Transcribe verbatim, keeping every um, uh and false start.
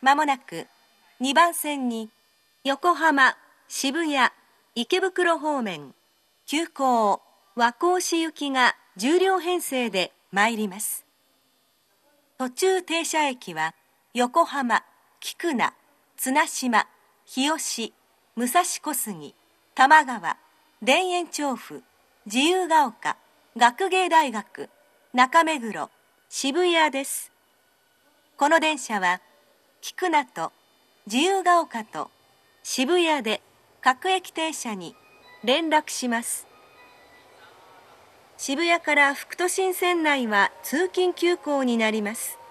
まもなくにばん線に横浜、渋谷、池袋方面、急行、和光市行きがじゅう両編成で参ります。途中停車駅は横浜、菊名、綱島、日吉、武蔵小杉、多摩川、田園調布、自由が丘、学芸大学、中目黒、渋谷です。この電車は菊名と自由が丘と渋谷で各駅停車に連絡します。渋谷から副都心線内は通勤急行になります。